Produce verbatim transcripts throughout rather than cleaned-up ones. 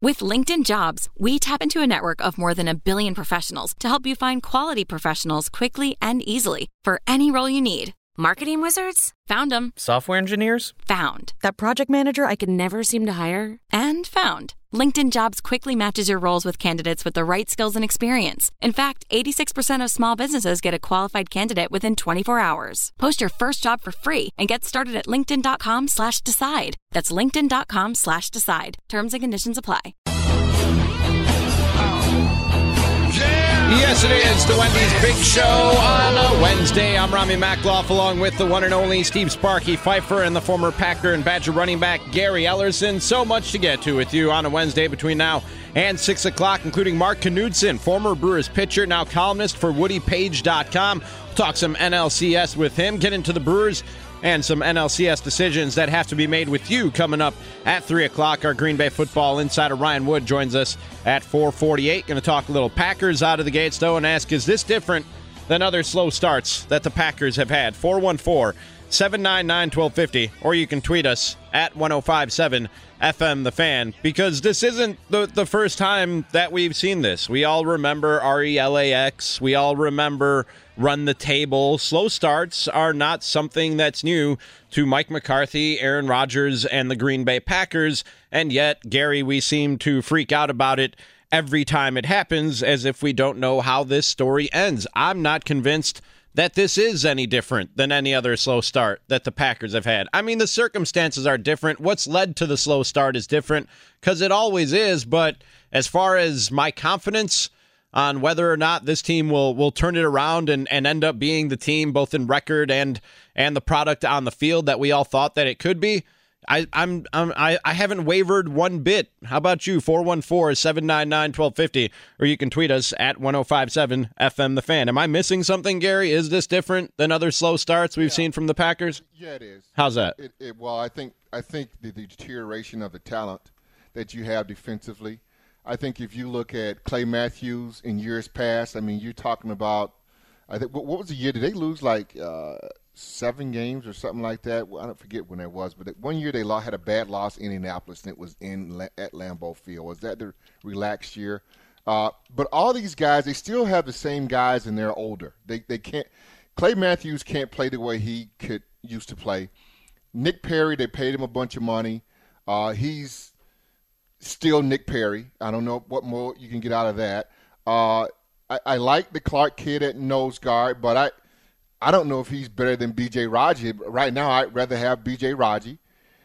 With LinkedIn Jobs, we tap into a network of more than a billion professionals to help you find quality professionals quickly and easily for any role you need. Marketing wizards? Found them. Software engineers? Found. That project manager I could never seem to hire? And found. LinkedIn Jobs quickly matches your roles with candidates with the right skills and experience. In fact, eighty-six percent of small businesses get a qualified candidate within twenty-four hours. Post your first job for free and get started at linkedin.com slash decide. That's linkedin.com slash decide. Terms and conditions apply. Yes, it is the Wendy's Big Show on a Wednesday. I'm Rami Makloff along with the one and only Steve Sparky Pfeiffer and the former Packer and Badger running back Gary Ellerson. So much to get to with you on a Wednesday between now and six o'clock, including Mark Knudsen, former Brewers pitcher, now columnist for Woody Page dot com. We'll talk some N L C S with him, get into the Brewers and some N L C S decisions that have to be made with you coming up at three o'clock. Our Green Bay football insider Ryan Wood joins us at four forty-eight. Going to talk a little Packers out of the gates, though, and ask, is this different than other slow starts that the Packers have had? four one four, seven nine nine, one two five zero, or you can tweet us at ten fifty-seven F M The Fan, because this isn't the, the first time that we've seen this. We all remember R E L A X. We all remember Run the Table. Slow starts are not something that's new to Mike McCarthy, Aaron Rodgers, and the Green Bay Packers, and yet, Gary, we seem to freak out about it every time it happens, as if we don't know how this story ends. I'm not convinced that this is any different than any other slow start that the Packers have had. I mean, the circumstances are different. What's led to the slow start is different, because it always is, but as far as my confidence on whether or not this team will will turn it around and, and end up being the team, both in record and and the product on the field that we all thought that it could be, I, I'm, I'm I, I haven't wavered one bit. How about you? four one four, seven nine nine, one two five zero, or you can tweet us at ten fifty-seven F M The Fan. Am I missing something, Gary? Is this different than other slow starts we've yeah. seen from the Packers? Yeah, it is. How's that? It, it, well, I think I think the, the deterioration of the talent that you have defensively. I think if you look at Clay Matthews in years past, I mean, you're talking about, I think, what, what was the year? Did they lose like uh, seven games or something like that? Well, I don't forget when that was, but one year they lost, had a bad loss in Indianapolis, and it was in at Lambeau Field. Was that the relaxed year? Uh, but all these guys, they still have the same guys, and they're older. They they can't. Clay Matthews can't play the way he could used to play. Nick Perry, they paid him a bunch of money. Uh, he's still Nick Perry. I don't know what more you can get out of that. Uh, I, I like the Clark kid at nose guard, but I I don't know if he's better than B J Raji. Right now, I'd rather have B J Raji.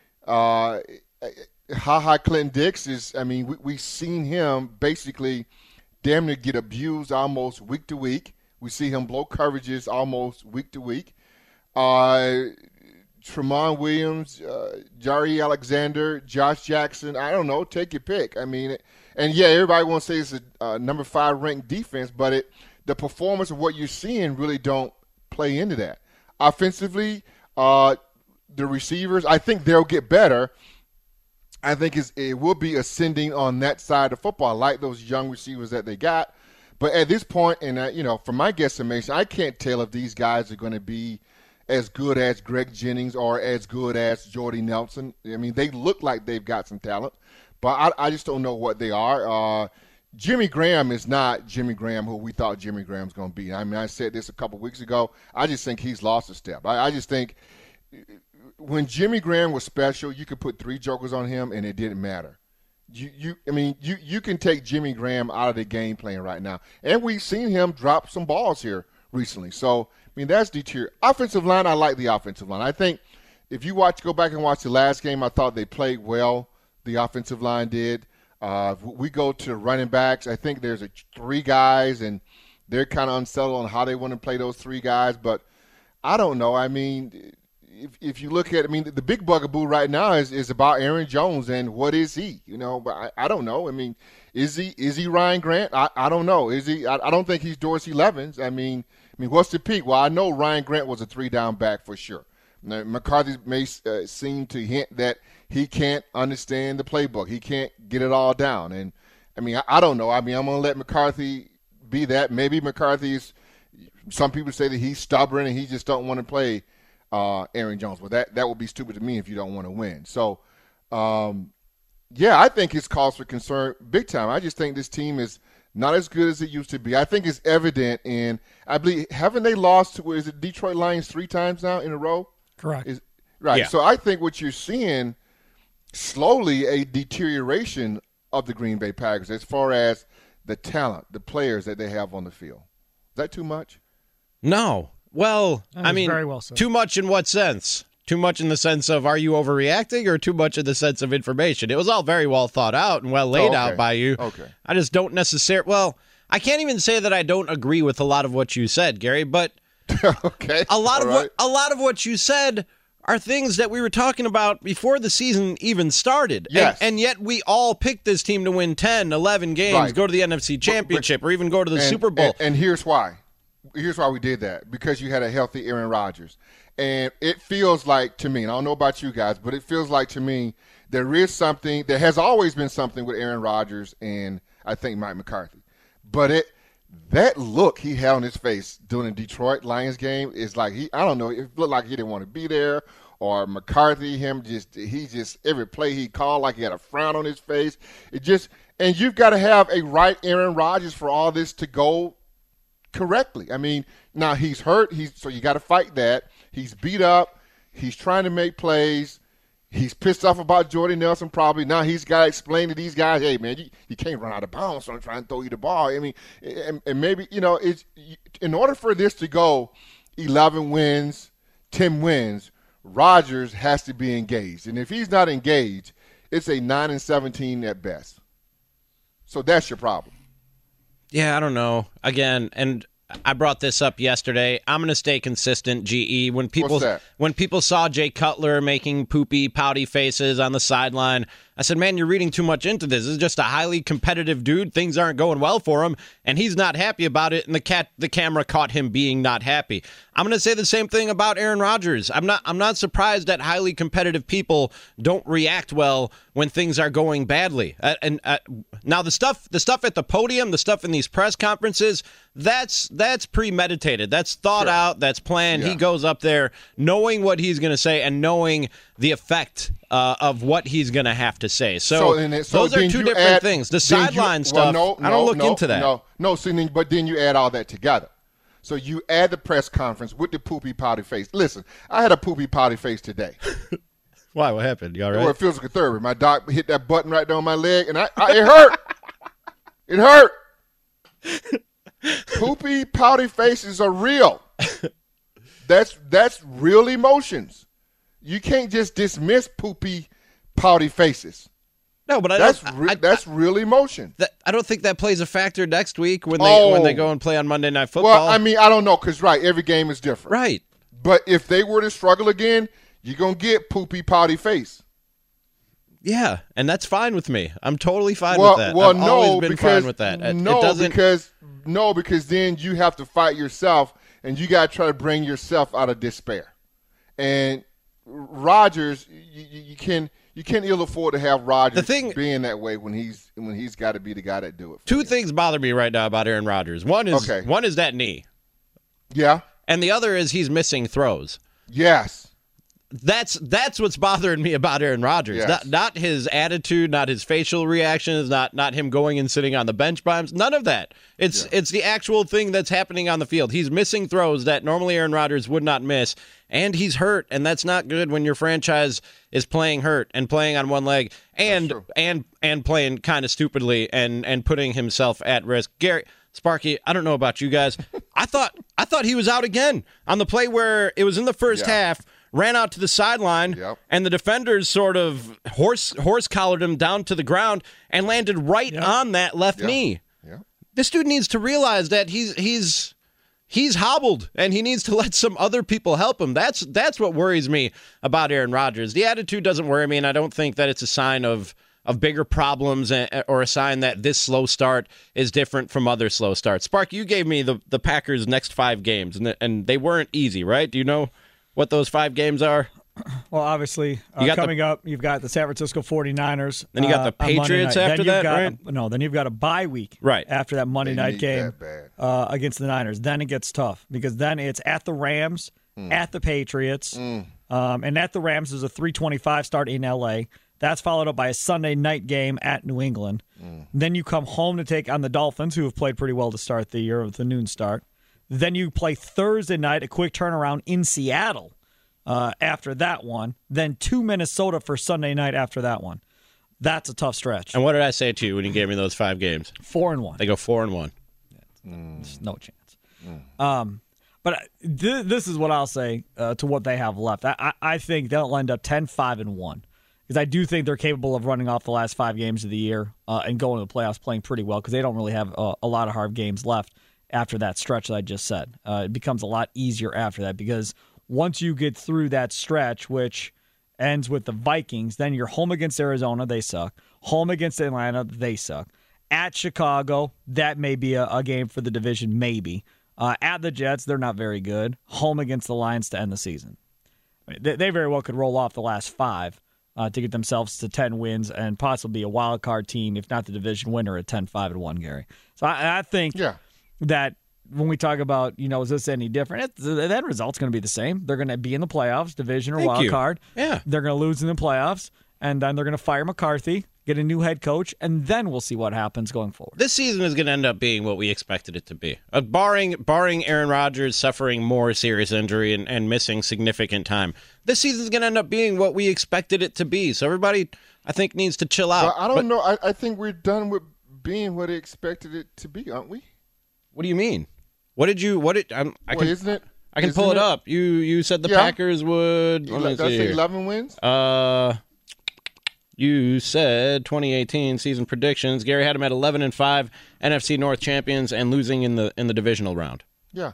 Uh, Ha-Ha Clinton Dix is, I mean, we, we've seen him basically damn near get abused almost week to week. We see him blow coverages almost week to week. Uh Tramon Williams, uh, Jari Alexander, Josh Jackson, I don't know, take your pick. I mean, and yeah, everybody wants to say it's a uh, number five ranked defense, but it the performance of what you're seeing really don't play into that. Offensively, uh, the receivers, I think they'll get better. I think it's, it will be ascending on that side of football, like those young receivers that they got. But at this point, and uh, you know, from my guesstimation, I can't tell if these guys are going to be as good as Greg Jennings or as good as Jordy Nelson. I mean, they look like they've got some talent, but I, I just don't know what they are. Uh, Jimmy Graham is not Jimmy Graham who we thought Jimmy Graham's going to be. I mean, I said this a couple weeks ago. I just think he's lost a step. I, I just think when Jimmy Graham was special, you could put three jokers on him and it didn't matter. You, you, I mean, you, you can take Jimmy Graham out of the game plan right now. And we've seen him drop some balls here recently. So, I mean, that's deterior. Offensive line, I like the offensive line. I think if you watch, go back and watch the last game, I thought they played well. The offensive line did. Uh, we go to running backs. I think there's a, three guys, and they're kind of unsettled on how they want to play those three guys. But I don't know. I mean, if if you look at, I mean, the big bugaboo right now is, is about Aaron Jones and what is he? You know, but I, I don't know. I mean, is he is he Ryan Grant? I, I don't know. Is he? I, I don't think he's Dorsey Levens. I mean, I mean, what's the peak? Well, I know Ryan Grant was a three-down back for sure. Now, McCarthy may uh, seem to hint that he can't understand the playbook. He can't get it all down. And, I mean, I, I don't know. I mean, I'm going to let McCarthy be that. Maybe McCarthy is – some people say that he's stubborn and he just don't want to play uh, Aaron Jones. Well, that, that would be stupid to me if you don't want to win. So, um, Yeah, I think it's cause for concern big time. I just think this team is not as good as it used to be. I think it's evident in, I believe, haven't they lost to, is it Detroit Lions three times now in a row? Correct. Is, right. Yeah. So I think what you're seeing slowly a deterioration of the Green Bay Packers as far as the talent, the players that they have on the field. Is that too much? No. Well, That I was mean, very well said. too much in what sense? Too much in the sense of, are you overreacting, or too much in the sense of information? It was all very well thought out and well laid Oh, okay. out by you. Okay. I just don't necessarily, well, I can't even say that I don't agree with a lot of what you said, Gary, but Okay. a lot All of right. what a lot of what you said are things that we were talking about before the season even started. Yes. And, and yet we all picked this team to win ten, eleven games, Right. go to the N F C Championship, or even go to the and, Super Bowl. And, and here's why. Here's why we did that. Because you had a healthy Aaron Rodgers. And it feels like to me, and I don't know about you guys, but it feels like to me there is something, there has always been something with Aaron Rodgers and I think Mike McCarthy. But it that look he had on his face during the Detroit Lions game is like he, I don't know, it looked like he didn't want to be there, or McCarthy, him just, he just, every play he called like he had a frown on his face. It just, and you've got to have a right Aaron Rodgers for all this to go correctly. I mean, now he's hurt, he's so you got to fight that. He's beat up. He's trying to make plays. He's pissed off about Jordy Nelson probably. Now he's got to explain to these guys, hey, man, you, you can't run out of bounds, so I'm trying to throw you the ball. I mean, and, and maybe, you know, it's in order for this to go eleven wins, ten wins, Rodgers has to be engaged. And if he's not engaged, it's a nine and seventeen at best. So that's your problem. Yeah, I don't know. Again, and I brought this up yesterday. I'm going to stay consistent, G E. When people What's that? when people saw Jay Cutler making poopy, pouty faces on the sideline, I said, man, you're reading too much into this. This is just a highly competitive dude. Things aren't going well for him, and he's not happy about it, and the cat the camera caught him being not happy. I'm going to say the same thing about Aaron Rodgers. I'm not I'm not surprised that highly competitive people don't react well when things are going badly. Uh, and uh, now the stuff the stuff at the podium, the stuff in these press conferences, that's that's premeditated. That's thought Sure. out, that's planned. Yeah. He goes up there knowing what he's going to say and knowing the effect uh, of what he's going to have to say. So, So, and it- so those are then two you different add- things. The then you- sideline well, stuff, no, I don't no, look no, into that. No, no, see, then, but then you add all that together. So you add the press conference with the poopy potty face. Listen, I had a poopy potty face today. Why? What happened? You all Or right? physical therapy. My doc hit that button right down my leg, and I, I it hurt. It hurt. Poopy pouty faces are real. That's that's real emotions. You can't just dismiss poopy pouty faces. No, but I That's don't. re- I, that's real emotion. that, I don't think that plays a factor next week when they Oh. when they go and play on Monday Night Football. Well, I mean, I don't know, because right, every game is different. right. But if they were to struggle again, you're gonna get poopy pouty face. Yeah, and that's fine with me. I'm totally fine Well, with that. well, I've no, always been because fine with that. It, no, it doesn't. because no, because then you have to fight yourself, and you got to try to bring yourself out of despair. And Rodgers, you, you, you can you can't ill afford to have Rodgers The thing- being that way when he's when he's got to be the guy that do it. For Two you. things bother me right now about Aaron Rodgers. One is Okay. one is that knee, Yeah. and the other is he's missing throws. Yes. That's that's what's bothering me about Aaron Rodgers. Yes. Not not his attitude, not his facial reactions, not not him going and sitting on the bench by himself. None of that. It's Yeah. it's the actual thing that's happening on the field. He's missing throws that normally Aaron Rodgers would not miss, and he's hurt, and that's not good when your franchise is playing hurt and playing on one leg and true. and and playing kind of stupidly and and putting himself at risk. Gary Sparky, I don't know about you guys. I thought I thought he was out again on the play where it was in the first Yeah. half. Ran out to the sideline, Yep. and the defenders sort of horse horse collared him down to the ground and landed right Yep. on that left Yeah. knee. Yeah. This dude needs to realize that he's he's he's hobbled, and he needs to let some other people help him. That's that's what worries me about Aaron Rodgers. The attitude doesn't worry me, and I don't think that it's a sign of of bigger problems or a sign that this slow start is different from other slow starts. Spark, you gave me the, the Packers' next five games, and and they weren't easy, right? Do you know what those five games are? Well, obviously, uh, You got the- coming up, you've got the San Francisco forty-niners. Then you got uh, the on Monday Patriots night. after then you've that, got, right? No, then you've got a bye week Right. after that Monday They night need game that bad. uh, against the Niners. Then it gets tough because then it's at the Rams, Mm. at the Patriots, um, and at the Rams is a three twenty-five start in L A. That's followed up by a Sunday night game at New England. Mm. Then you come home to take on the Dolphins, who have played pretty well to start the year with the noon start. Then you play Thursday night, a quick turnaround in Seattle uh, after that one. Then to Minnesota for Sunday night after that one. That's a tough stretch. And what did I say to you when you gave me those five games? Four and one. They go four and one. Yeah, mm. no chance. Mm. Um, but th- this is what I'll say uh, to what they have left. I, I, I think they'll end up ten, five, and one. Because I do think they're capable of running off the last five games of the year uh, and going to the playoffs playing pretty well because they don't really have a, a lot of hard games left after that stretch that I just said. Uh, it becomes a lot easier after that because once you get through that stretch, which ends with the Vikings, then you're home against Arizona, they suck. Home against Atlanta, they suck. At Chicago, that may be a, a game for the division, maybe. Uh, at the Jets, they're not very good. Home against the Lions to end the season. I mean, they, they very well could roll off the last five. Uh, to get themselves to ten wins and possibly a wild card team, if not the division winner, at ten, five, and one, Gary. So I, I think yeah. that when we talk about, you know, is this any different? It, the end result's going to be the same. They're going to be in the playoffs, division or Thank wild you. card. Yeah. They're going to lose in the playoffs, and then they're going to fire McCarthy, get a new head coach, and then we'll see what happens going forward. This season is going to end up being what we expected it to be. Uh, barring barring Aaron Rodgers suffering more serious injury and, and missing significant time, this season is going to end up being what we expected it to be. So everybody, I think, needs to chill out. Well, I don't but, know. I, I think we're done with being what they expected it to be, aren't we? What do you mean? What did you? What did I'm, I well, can? Isn't it? I can isn't pull it, it up. You you said the yeah. Packers would. Let me Did I see say here. eleven wins? Uh. You said twenty eighteen season predictions. Gary had them at eleven and five, N F C North champions, and losing in the in the divisional round. Yeah.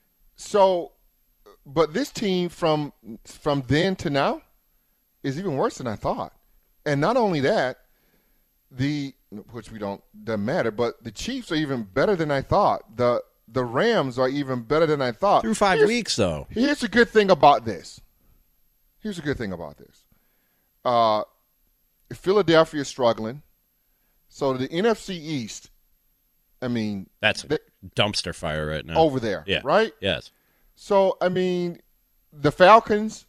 So, but this team from from then to now is even worse than I thought. And not only that, the which we don't doesn't matter, but the Chiefs are even better than I thought. The the Rams are even better than I thought. Through five here's, weeks, though. Here's a good thing about this. Here's a good thing about this. Uh. Philadelphia is struggling. So the N F C East, I mean. That's a they, dumpster fire right now. Over there, yeah. right? Yes. So, I mean, the Falcons.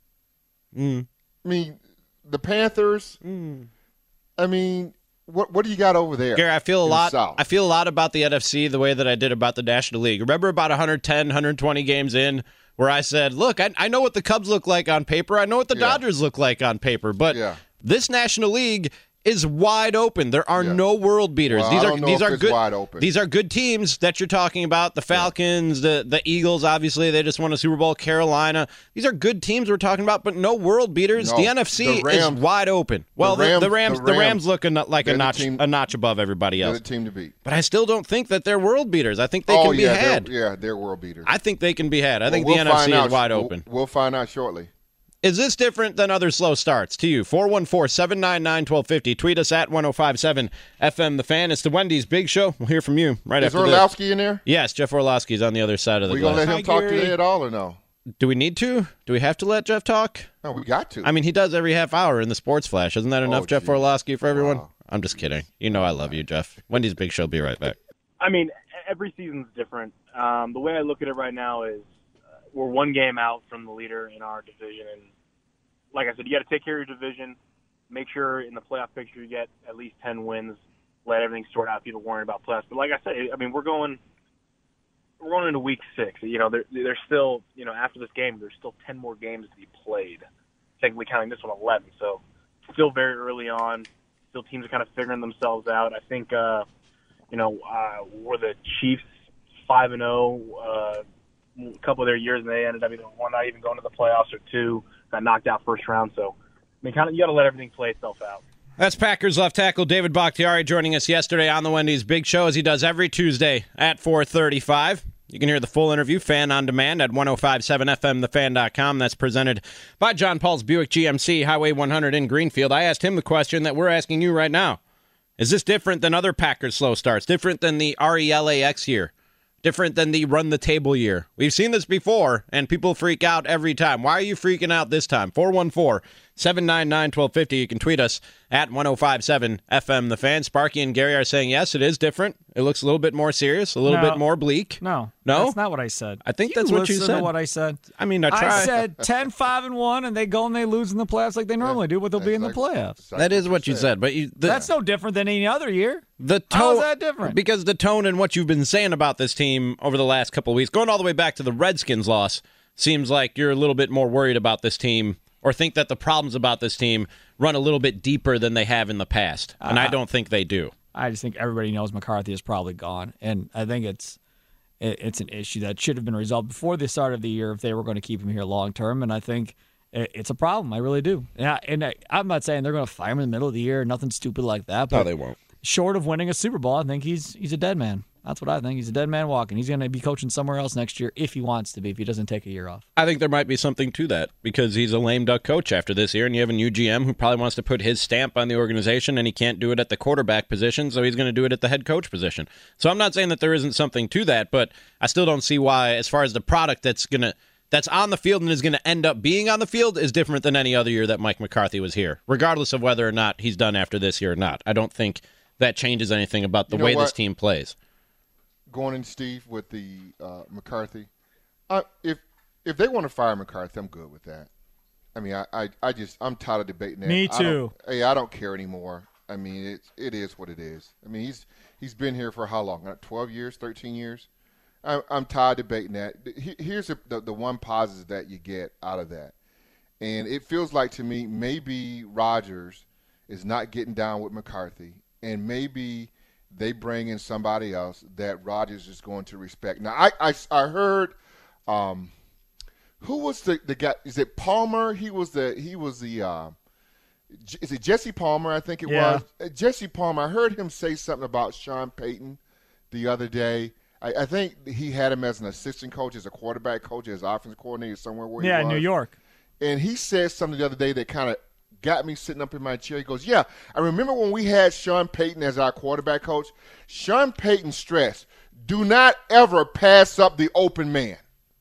Mm. I mean, the Panthers. Mm. I mean, what what do you got over there? Gary, I feel a lot South? I feel a lot about the N F C the way that I did about the National League. Remember about one ten, one twenty games in where I said, look, I, I know what the Cubs look like on paper. I know what the yeah. Dodgers look like on paper. But yeah. this National League is wide open. There are yeah. no world beaters. Well, these I are don't know these if are it's good. Wide open. These are good teams that you're talking about. The Falcons, yeah. the the Eagles. Obviously, they just won a Super Bowl. Carolina. These are good teams we're talking about, but no world beaters. No, the N F C the Rams, is wide open. Well, the Rams, the, the Rams, the the Rams, Rams look a, like a notch team, a notch above everybody else. They're the team to beat. But I still don't think that they're world beaters. I think they oh, can be yeah, had. They're, yeah, they're world beaters. I think they can be had. I well, think we'll the N F C out. is wide we'll, open. We'll find out shortly. Is this different than other slow starts? To you, four one four, seven nine nine, one two five zero. Tweet us at one oh five seven F M The Fan. It's the Wendy's Big Show. We'll hear from you right Is after Orlowski this. in there? Yes, Jeff Orlowski's on the other side of the we glass. We going to let him Hi, talk Gary. today at all or no? Do we need to? Do we have to let Jeff talk? No, we got to. I mean, he does every half hour in the Sports Flash. Isn't that enough, oh, Jeff geez. Orlowski, for everyone? Wow. I'm just kidding. You know I love you, Jeff. Wendy's Big Show. Be right back. I mean, every season's different. Um, the way I look at it right now is uh, we're one game out from the leader in our division. And like I said, you got to take care of your division. Make sure in the playoff picture you get at least ten wins. Let everything sort out. People worrying about playoffs. But like I said, I mean, we're going we're going into week six. You know, there, there's still, you know, after this game, there's still ten more games to be played. Technically counting this one, eleven. So still very early on. Still teams are kind of figuring themselves out. I think, uh, you know, uh, were the Chiefs five and zero uh, a couple of their years, and they ended up either one not even going to the playoffs or two got knocked out first round. So I mean, kind of you got to let everything play itself out. That's Packers left tackle David Bakhtiari joining us yesterday on the Wendy's Big Show, as he does every Tuesday at four thirty-five. You can hear the full interview, Fan on Demand, at ten fifty-seven F M the fan dot com. That's presented by John Paul's Buick G M C, Highway one hundred in Greenfield. I asked him the question that we're asking you right now. Is this different than other Packers slow starts? Different than the R E L A X year? Different than the run-the-table year? We've seen this before, and people freak out every time. Why are you freaking out this time? four one four, seven nine nine, one two five zero. You can tweet us at one oh five seven F M The Fan. Sparky and Gary are saying, yes, it is different. It looks a little bit more serious, a little No. bit more bleak. No. No? That's not what I said. I think You that's what you listen said. to what I said. I mean, I try. I said ten, five, and one, and they go and they lose in the playoffs like they normally do, but they'll be in the That's like- playoffs. that's that is what you said. said. But you, the, That's no different than any other year. the How tone, is that different? Because the tone and what you've been saying about this team over the last couple of weeks, going all the way back to the Redskins loss, seems like you're a little bit more worried about this team or think that the problems about this team run a little bit deeper than they have in the past. And Uh, I don't think they do. I just think everybody knows McCarthy is probably gone, and I think it's it, it's an issue that should have been resolved before the start of the year if they were going to keep him here long term. And I think it, it's a problem. I really do. Yeah, and I, I'm not saying they're going to fire him in the middle of the year, nothing stupid like that. But No, they won't. short of winning a Super Bowl, I think he's he's a dead man. That's what I think. He's a dead man walking. He's going to be coaching somewhere else next year if he wants to be, if he doesn't take a year off. I think there might be something to that because he's a lame duck coach after this year, and you have a new G M who probably wants to put his stamp on the organization, and he can't do it at the quarterback position, so he's going to do it at the head coach position. So I'm not saying that there isn't something to that, but I still don't see why, as far as the product that's going to that's on the field and is going to end up being on the field is different than any other year that Mike McCarthy was here, regardless of whether or not he's done after this year or not. I don't think that changes anything about the You know way what? this team plays. Going in, Steve, with the uh, McCarthy, uh, if if they want to fire McCarthy, I'm good with that. I mean, I, I, I just I'm tired of debating that. Me I don't- too. Hey, I don't care anymore. I mean, it it is what it is. I mean, he's he's been here for how long? Not twelve years, thirteen years. I, I'm tired of debating that. He- Here's the, the the one positive that you get out of that, and it feels like to me maybe Rodgers is not getting down with McCarthy, and maybe they bring in somebody else that Rodgers is going to respect. Now, I I, I heard, um, who was the, the guy? Is it Palmer? He was the he was the. Uh, J- is it Jesse Palmer? I think it Yeah. was Uh, Jesse Palmer. I heard him say something about Sean Payton the other day. I, I think he had him as an assistant coach, as a quarterback coach, as offensive coordinator somewhere where Yeah, he in was. New York. And he said something the other day that kind of got me sitting up in my chair. He goes, yeah, I remember when we had Sean Payton as our quarterback coach. Sean Payton stressed, do not ever pass up the open man.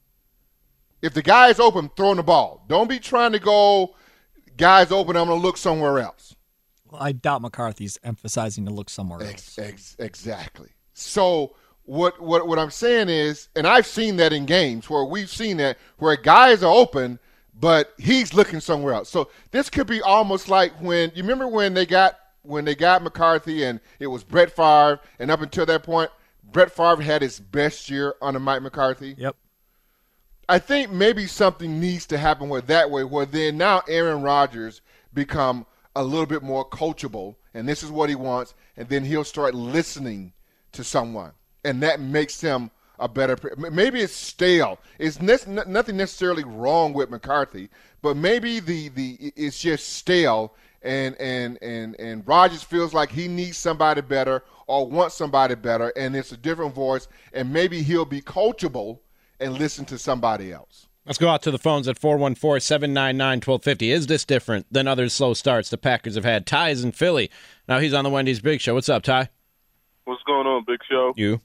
If the guy is open, throw him the ball. Don't be trying to go, guy's open, I'm going to look somewhere else. Well, I doubt McCarthy's emphasizing to look somewhere else. Ex- ex- exactly. So what, what what I'm saying is, and I've seen that in games where we've seen that, where guys are open, but he's looking somewhere else. So this could be almost like when you remember when they got when they got McCarthy and it was Brett Favre, and up until that point, Brett Favre had his best year under Mike McCarthy. Yep. I think maybe something needs to happen with that way, where then now Aaron Rodgers become a little bit more coachable, and this is what he wants, and then he'll start listening to someone, and that makes him a better. Maybe it's stale. It's ne- nothing necessarily wrong with McCarthy, but maybe the, the it's just stale, and and and and Rodgers feels like he needs somebody better or wants somebody better, and it's a different voice, and maybe he'll be coachable and listen to somebody else. Let's go out to the phones at four one four, seven nine nine, one two five zero. Is this different than other slow starts the Packers have had? Ty is in Philly. Now he's on the Wendy's Big Show. What's up, Ty? What's going on, Big Show? You?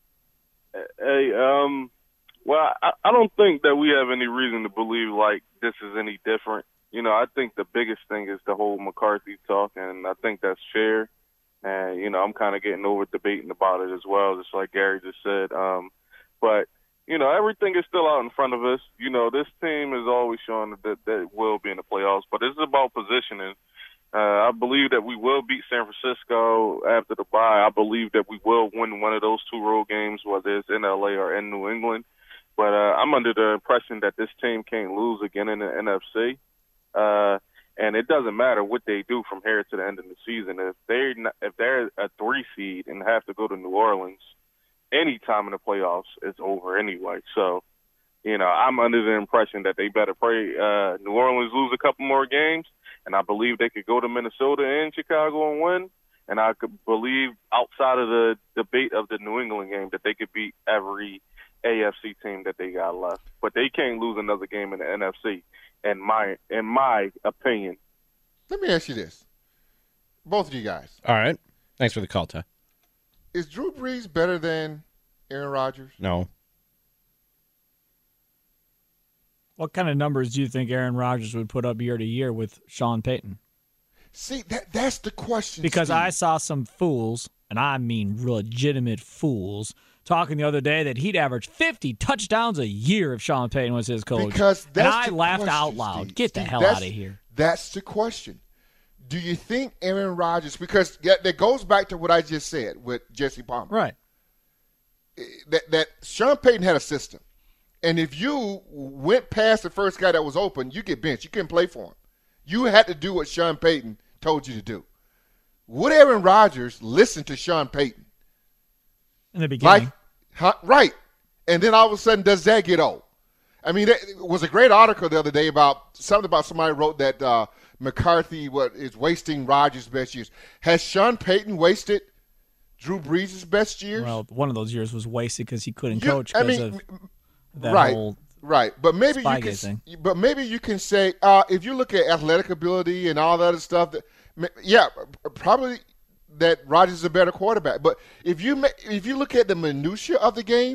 Hey, um, well, I, I don't think that we have any reason to believe like this is any different. You know, I think the biggest thing is the whole McCarthy talk, and I think that's fair. And, you know, I'm kind of getting over debating about it as well, just like Gary just said. Um, but, you know, everything is still out in front of us. You know, this team is always showing that, that it will be in the playoffs, but it's about positioning. Uh, I believe that we will beat San Francisco after the bye. I believe that we will win one of those two road games, whether it's in L A or in New England. But uh, I'm under the impression that this team can't lose again in the N F C. Uh, and it doesn't matter what they do from here to the end of the season. If they're, not, if they're a three seed and have to go to New Orleans, any time in the playoffs, it's over anyway. So, you know, I'm under the impression that they better pray uh, New Orleans lose a couple more games, and I believe they could go to Minnesota and Chicago and win. And I could believe outside of the debate of the New England game that they could beat every A F C team that they got left. But they can't lose another game in the N F C, in my in my opinion. Let me ask you this. Both of you guys. All right. Thanks for the call, Ty. Is Drew Brees better than Aaron Rodgers? No. What kind of numbers do you think Aaron Rodgers would put up year to year with Sean Payton? See, that that's the question. Because Steve. I saw some fools, and I mean legitimate fools, talking the other day that he'd average fifty touchdowns a year if Sean Payton was his coach. Because that's and I the laughed question, out loud. Steve. Get the Steve, hell that's- out of here. That's the question. Do you think Aaron Rodgers, because that goes back to what I just said with Jesse Palmer. Right. That, that Sean Payton had a system. And if you went past the first guy that was open, you get benched. You couldn't play for him. You had to do what Sean Payton told you to do. Would Aaron Rodgers listen to Sean Payton? In the beginning. Like, huh, right. And then all of a sudden, does that get old? I mean, it was a great article the other day about something about somebody wrote that uh, McCarthy what is wasting Rodgers' best years. Has Sean Payton wasted Drew Brees' best years? Well, one of those years was wasted because he couldn't You- coach I because mean, of that right, whole right. But maybe you Spygate can, thing. but maybe you can say uh, if you look at athletic ability and all that other stuff, that ma- yeah, probably that Rodgers is a better quarterback. But if you ma- if you look at the minutia of the game,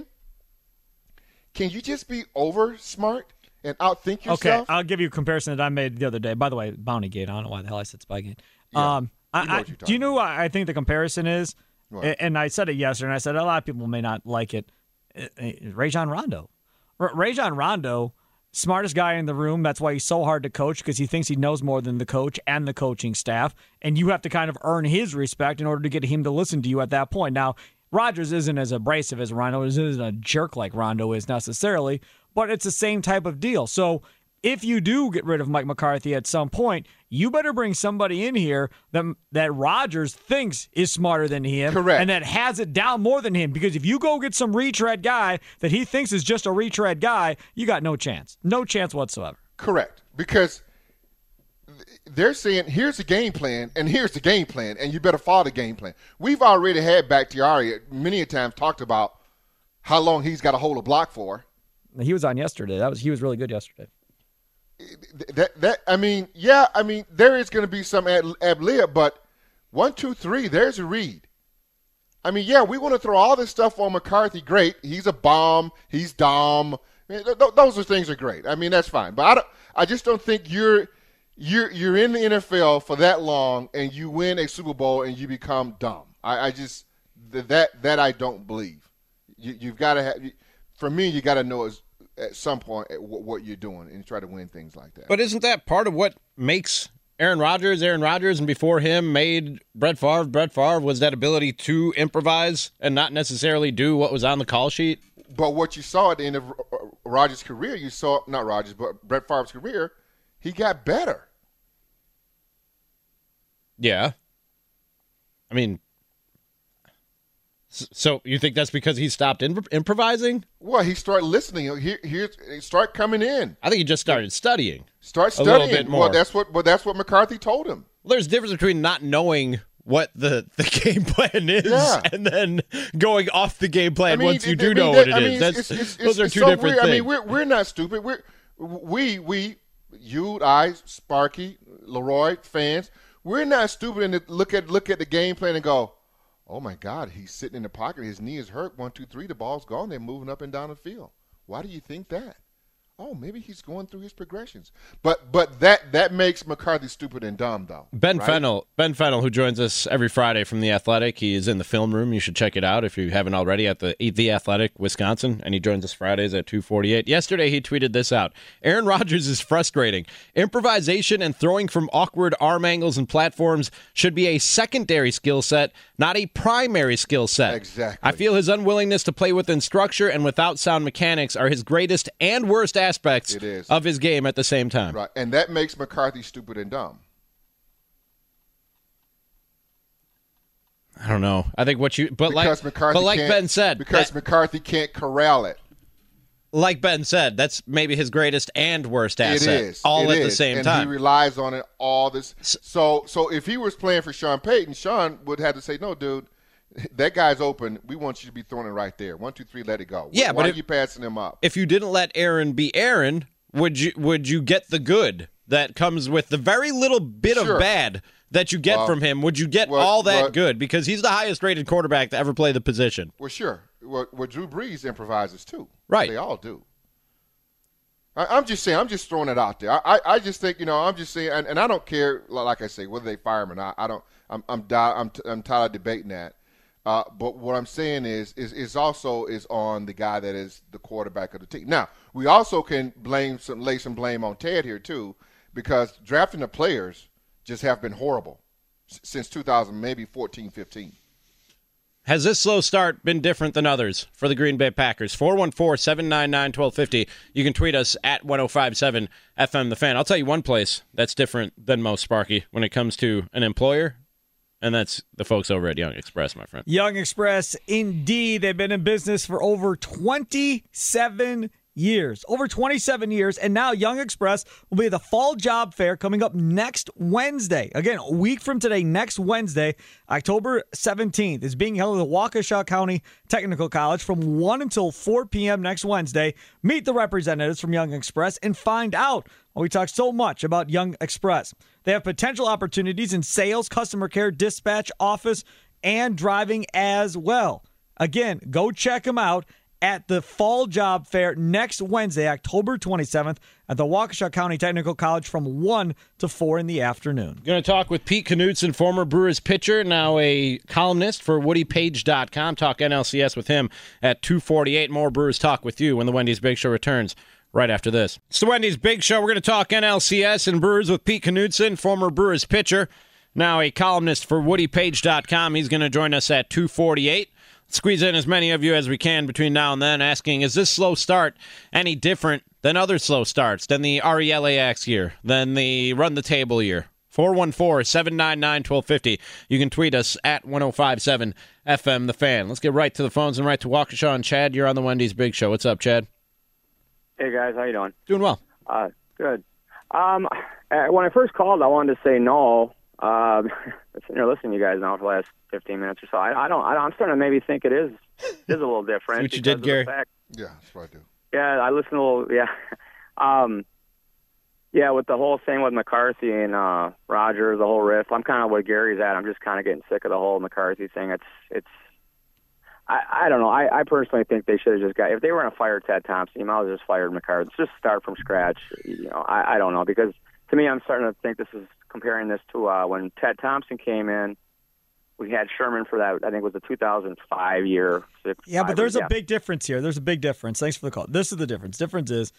can you just be over smart and outthink yourself? Okay, I'll give you a comparison that I made the other day. By the way, Bounty Gate. I don't know why the hell I said Spygate. Yeah, um, you I, know I, what you're do you talking know what I think the comparison is? What? A- And I said it yesterday, and I said a lot of people may not like it. Uh, uh, Rajon Rondo. R- Rajon Rondo, smartest guy in the room. That's why he's so hard to coach, because he thinks he knows more than the coach and the coaching staff. And you have to kind of earn his respect in order to get him to listen to you at that point. Now, Rodgers isn't as abrasive as Rondo, isn't a jerk like Rondo is necessarily, but it's the same type of deal. So if you do get rid of Mike McCarthy at some point, you better bring somebody in here that that Rodgers thinks is smarter than him, Correct. and that has it down more than him. Because if you go get some retread guy that he thinks is just a retread guy, you got no chance, no chance whatsoever. Correct, because they're saying here's the game plan and here's the game plan, and you better follow the game plan. We've already had Bakhtiari many a times talked about how long he's got to hold a block for. He was on yesterday. That was he was really good yesterday. That that I mean, yeah, I mean there is going to be some ad, ad lib, but one, two, three, there's a read. I mean, yeah, we want to throw all this stuff on McCarthy. Great, he's a bomb. He's dumb. I mean, th- th- those are things are great. I mean, that's fine. But I don't. I just don't think you're you're you're in the N F L for that long and you win a Super Bowl and you become dumb. I, I just that that I don't believe. You, you've got to have. For me, you got to know is. At some point what you're doing and try to win things like that. But isn't that part of what makes Aaron Rodgers Aaron Rodgers, and before him made Brett Favre Brett Favre, was that ability to improvise and not necessarily do what was on the call sheet? But what you saw at the end of Rodgers' career, you saw, not Rodgers, but Brett Favre's career, he got better. Yeah. I mean, so you think that's because he stopped imp- improvising? Well, he started listening. He, he, he start coming in. I think he just started studying. Start A studying. little bit more. Well, that's what. But that's what McCarthy told him. Well, there's a difference between not knowing what the, the game plan is Yeah. and then going off the game plan I mean, once you I do mean, know that- what it I is. mean, That's, it's, it's, those it's, are it's two so different weird. things. I mean, we're we're not stupid. We're we we you, I, Sparky, Leroy, fans. We're not stupid and look at look at the game plan and go, oh my God, he's sitting in the pocket. His knee is hurt. One, two, three. The ball's gone. They're moving up and down the field. Why do you think that? Oh, maybe he's going through his progressions. But but that that makes McCarthy stupid and dumb, though. Ben right? Fennell, Ben Fennell, who joins us every Friday from The Athletic. He is in the film room. You should check it out if you haven't already at the The Athletic, Wisconsin, and he joins us Fridays at two forty-eight. Yesterday, he tweeted this out. Aaron Rodgers is frustrating. Improvisation and throwing from awkward arm angles and platforms should be a secondary skill set, not a primary skill set. Exactly. I feel his unwillingness to play within structure and without sound mechanics are his greatest and worst aspects It is. of his game at the same time. Right, and that makes McCarthy stupid and dumb. I don't know. I think what you, but Because like, McCarthy but like can't- Ben said, because that- McCarthy can't corral it. like Ben said, that's maybe his greatest and worst asset, It is all It at the is. same and time. he relies on it all this. So, so if he was playing for Sean Payton, Sean would have to say, "No, dude, that guy's open. We want you to be throwing it right there. One, two, three, let it go. Yeah, Why but are if- you passing him up? if you didn't let Aaron be Aaron, would you would you get the good that comes with the very little bit Sure. of bad that you get Well, from him? Would you get well, all that well- good because he's the highest rated quarterback to ever play the position? Well, sure. Well, well, Drew Brees improvises too. Right. They all do. I, I'm just saying. I'm just throwing it out there. I, I, I just think, you know, I'm just saying, and, and I don't care, like I say, whether they fire him or not. I don't. I'm I'm di- I'm, t- I'm tired of debating that. Uh, but what I'm saying is, is, is also is on the guy that is the quarterback of the team. Now, we also can blame some, lay some blame on Ted here too, because drafting the players just have been horrible s- since two thousand, maybe fourteen, fifteen. Has this slow start been different than others for the Green Bay Packers? four one four, seven nine nine, one two five zero. You can tweet us at ten fifty-seven F M The Fan. I'll tell you one place that's different than most, Sparky, when it comes to an employer, and that's the folks over at Young Express, my friend. Young Express, indeed. They've been in business for over twenty-seven years. Over twenty-seven years. And now Young Express will be at the Fall Job Fair coming up next Wednesday. Again, a week from today, next Wednesday, October seventeenth, is being held at the Waukesha County Technical College from one until four p.m. next Wednesday. Meet the representatives from Young Express and find out why we talk so much about Young Express. They have potential opportunities in sales, customer care, dispatch, office, and driving as well. Again, go check them out at the Fall Job Fair next Wednesday, October twenty-seventh, at the Waukesha County Technical College from one to four in the afternoon. Going to talk with Pete Knudsen, former Brewers pitcher, now a columnist for Woody Page dot com. Talk N L C S with him at two forty-eight. More Brewers Talk with you when the Wendy's Big Show returns right after this. It's the Wendy's Big Show. We're going to talk N L C S and Brewers with Pete Knudsen, former Brewers pitcher, now a columnist for Woody Page dot com. He's going to join us at two forty-eight. Squeeze in as many of you as we can between now and then, asking, is this slow start any different than other slow starts, than the R E L A X year, than the Run the Table year? four one four, seven nine nine, one two five zero. You can tweet us at ten fifty-seven F M The Fan. Let's get right to the phones and right to Waukesha. And Chad, you're on the Wendy's Big Show. What's up, Chad? Hey, guys. How you doing? Doing well. Uh, good. Um, when I first called, I wanted to say no. Uh, I've been listening to you guys now for the last fifteen minutes or so. I, I don't. I, I'm starting to maybe think it is is a little different. What you did, Gary? Fact, Yeah, that's what I do. yeah, I listen a little. Yeah, um, yeah. With the whole thing with McCarthy and uh, Rodgers, the whole riff. I'm kind of where Gary's at. I'm just kind of getting sick of the whole McCarthy thing. It's it's. I, I don't know. I, I personally think they should have just got. If they were going to fire Ted Thompson, you might as well just fired McCarthy. Just start from scratch. You know, I, I don't know, because to me, I'm starting to think this is comparing this to uh, when Ted Thompson came in. We had Sherman for that, I think it was the two thousand five year. Six, Yeah, but there's yeah. a big difference here. There's a big difference. Thanks for the call. This is the difference. Difference is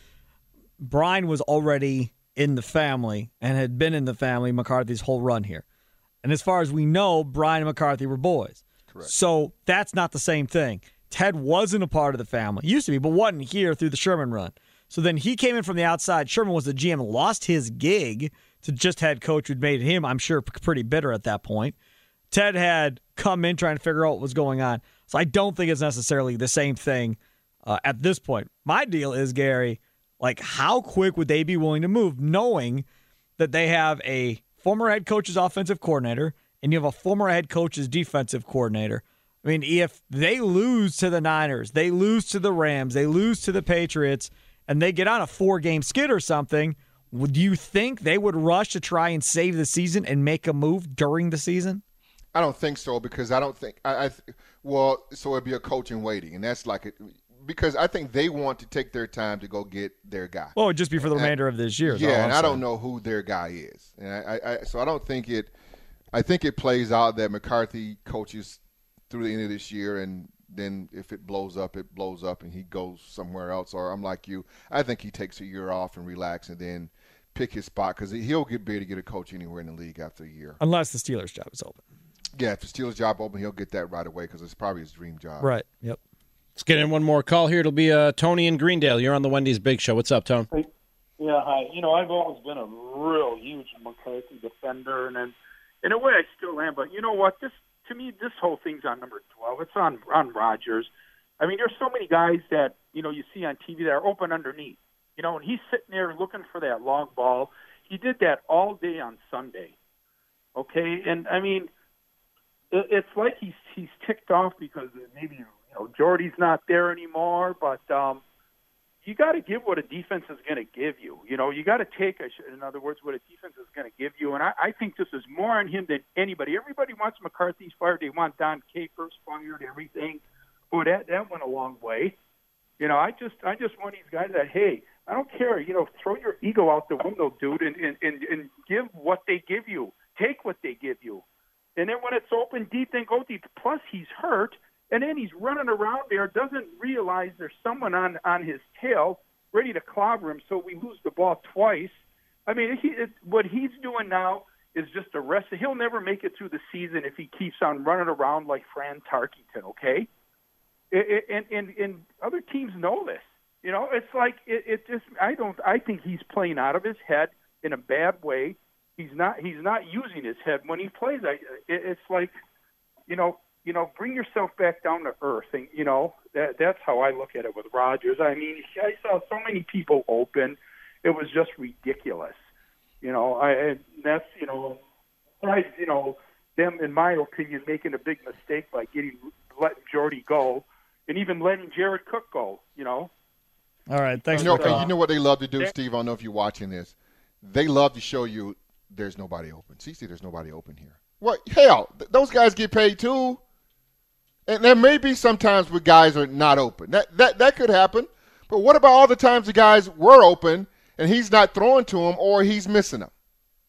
Brian was already in the family and had been in the family McCarthy's whole run here. And as far as we know, Brian and McCarthy were boys. Correct. So that's not the same thing. Ted wasn't a part of the family. Used to be, but wasn't here through the Sherman run. So then he came in from the outside. Sherman was the G M, lost his gig to just head coach, who'd made him, I'm sure, pretty bitter at that point. Ted had come in trying to figure out what was going on. So I don't think it's necessarily the same thing uh, at this point. My deal is, Gary, like, how quick would they be willing to move, knowing that they have a former head coach's offensive coordinator and you have a former head coach's defensive coordinator? I mean, if they lose to the Niners, they lose to the Rams, they lose to the Patriots, and they get on a four-game skid or something, would you think they would rush to try and save the season and make a move during the season? I don't think so, because I don't think I, I well, so it'd be a coach in waiting, and that's like it, because I think they want to take their time to go get their guy. Well, it would just be for the remainder of this year. Yeah, and I don't know who their guy is, and I, I, I so I don't think it. I think it plays out that McCarthy coaches through the end of this year, and then if it blows up, it blows up, and he goes somewhere else. Or I'm like you, I think he takes a year off and relax, and then pick his spot, because he'll get be able to get a coach anywhere in the league after a year, unless the Steelers' job is open. Yeah, if the Steelers' job open, he'll get that right away, because it's probably his dream job. Right. Yep. Let's get in one more call here. It'll be uh, Tony in Greendale. You're on the Wendy's Big Show. What's up, Tone? Yeah, hi. You know, I've always been a real huge McCarthy defender, and then in a way I still am. But you know what? This to me, this whole thing's on number twelve. It's on on Rodgers. I mean, there's so many guys that you know you see on T V that are open underneath. You know, and he's sitting there looking for that long ball. He did that all day on Sunday. Okay, and I mean, it, it's like he's he's ticked off because maybe you know Jordy's not there anymore, but. um You got to give what a defense is going to give you. You know, you got to take, a, in other words, what a defense is going to give you. And I, I think this is more on him than anybody. Everybody wants McCarthy's fired. They want Don Capers fired, everything. Boy, that, that went a long way. You know, I just I just want these guys that, hey, I don't care. You know, throw your ego out the window, dude, and, and, and, and give what they give you. Take what they give you. And then when it's open deep, then go deep. Plus, he's hurt, and then he's running around there, doesn't realize there's someone on, on his tail ready to clobber him, so we lose the ball twice. I mean, he, it, what he's doing now is just a rest. He'll never make it through the season if he keeps on running around like Fran Tarkenton, okay? It, it, and, and, and other teams know this. You know, it's like it, it just. I don't. I think he's playing out of his head in a bad way. He's not. He's not using his head when he plays. I. It, it's like, you know, you know, bring yourself back down to earth. And you know, that that's how I look at it with Rodgers. I mean, I saw so many people open. It was just ridiculous. You know, I. And that's you know, I. You know, them in my opinion making a big mistake by getting letting Jordy go, and even letting Jared Cook go. You know. All right, thanks. You know, for and you know what they love to do, Steve? I don't know if you're watching this. They love to show you there's nobody open. See, see, there's nobody open here. What? Hell, th- those guys get paid too. And there may be some times where guys are not open. That that that could happen. But what about all the times the guys were open and he's not throwing to them or he's missing them?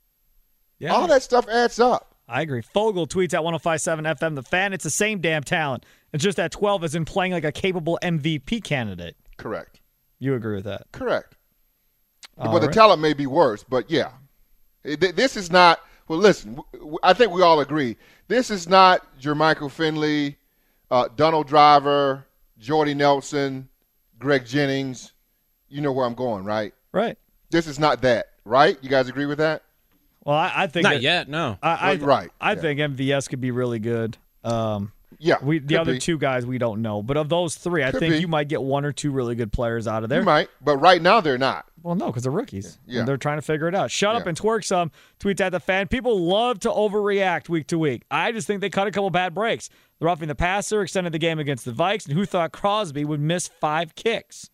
Yeah. All that stuff adds up. I agree. Fogel tweets at one oh five point seven F M, The Fan. It's the same damn talent. It's just at twelve as in playing like a capable M V P candidate. Correct. You agree with that? Correct. All but right. the talent may be worse, but yeah. It, this is not – well, listen, w- w- I think we all agree. This is not Jermichael Finley, uh, Donald Driver, Jordy Nelson, Greg Jennings. You know where I'm going, right? Right. This is not that, right? You guys agree with that? Well, I, I think Not that, yet, no. I, I, Well, right. I Yeah. think M V S could be really good. Um, Yeah, we the could other be. two guys we don't know, but of those three, I Could think be. you might get one or two really good players out of there. You might, but right now they're not. Well, no, because they're rookies. Yeah. And they're trying to figure it out. Shut up Yeah. and twerk some. Tweets at the Fan. People love to overreact week to week. I just think they cut a couple bad breaks. The roughing the passer extended the game against the Vikes, and who thought Crosby would miss five kicks?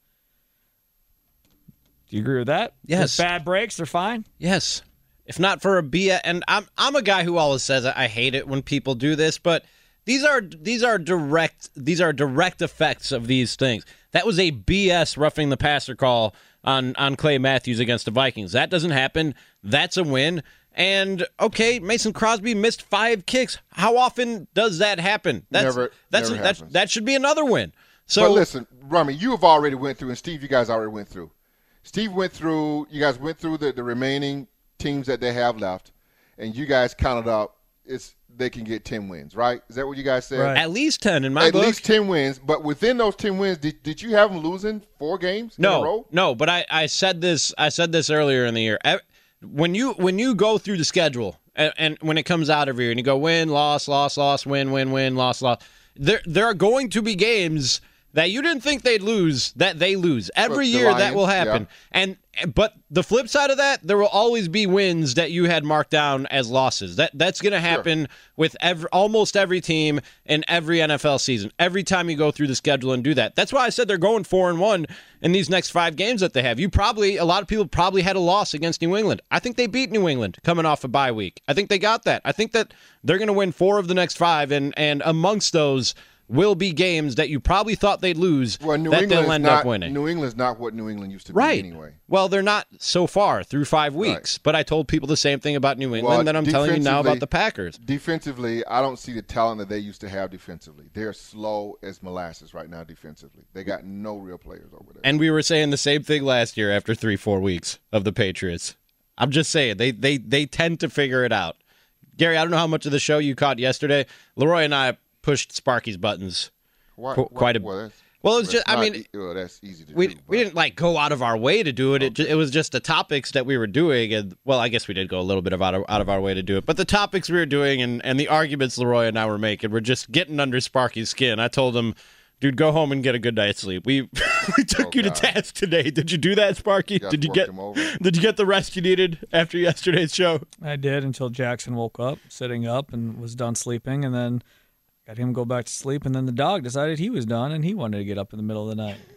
Do you agree with that? Yes. Just bad breaks, they're fine. Yes. If not for a B S, and I'm I'm a guy who always says I hate it when people do this, but these are these are direct these are direct effects of these things. That was a B S roughing the passer call on on Clay Matthews against the Vikings. That doesn't happen. That's a win. And okay, Mason Crosby missed five kicks. How often does that happen? That's Never- that's never that, happens. that should be another win. So But listen, Rami, you have already went through, and Steve, you guys already went through. Steve went through, you guys went through the, the remaining teams that they have left, and you guys counted up it's they can get ten wins, right? Is that what you guys said? Right. at least ten in my At book. least ten wins, but within those ten wins, did, did you have them losing four games in a No, row? no, but I, I said this I said this earlier in the year. Ev- When you when you go through the schedule and, and when it comes out every year and you go win, loss, loss, loss, win, win, win, loss, loss, there there are going to be games that you didn't think they'd lose that they lose. Every But the year that Lions, will happen. yeah. And but the flip side of that, there will always be wins that you had marked down as losses. That that's going to happen with every, almost every team in every N F L season. Every time you go through the schedule and do that. That's why I said they're going four and one in these next five games that they have. You probably a lot of people probably had a loss against New England. I think they beat New England coming off a bye week. I think they got that. I think that they're going to win four of the next five, and and amongst those will be games that you probably thought they'd lose Well, New that England's they'll end not, up winning. New England's not what New England used to Right. be anyway. Well, they're not so far through five weeks, Right. but I told people the same thing about New England Well, that I'm telling you now about defensively- the Packers. Defensively, I don't see the talent that they used to have defensively. They're slow as molasses right now defensively. They got no real players over there. And we were saying the same thing last year after three, four weeks of the Patriots. I'm just saying, they they they tend to figure it out. Gary, I don't know how much of the show you caught yesterday. Leroy and I pushed Sparky's buttons. Why, qu- quite a- well, that's, Well, it was that's just, I not mean, e- well, that's easy to we do. we but- didn't like go out of our way to do it. It, ju- it was just the topics that we were doing, and well, I guess we did go a little bit of out of out of our way to do it. But the topics we were doing and, and the arguments Leroy and I were making were just getting under Sparky's skin. I told him, "Dude, go home and get a good night's sleep." We we took Oh, you to God. task today. Did you do that, Sparky? guys Did you worked get him over. Did you get the rest you needed after yesterday's show? I did until Jackson woke up, sitting up, and was done sleeping, and then got him go back to sleep, and then the dog decided he was done, and he wanted to get up in the middle of the night.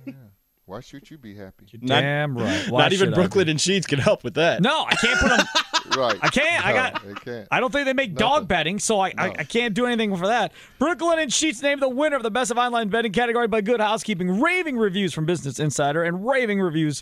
Why should you be happy? Not- Damn right. Why Not even should I Brooklyn be? and Sheets can help with that. No, I can't put them. Right. I can't. I No, got. they can't. I don't think they make Nothing. dog betting, so I, I No. I can't do anything for that. Brooklyn and Sheets named the winner of the best of online betting category by Good Housekeeping. Raving reviews from Business Insider and raving reviews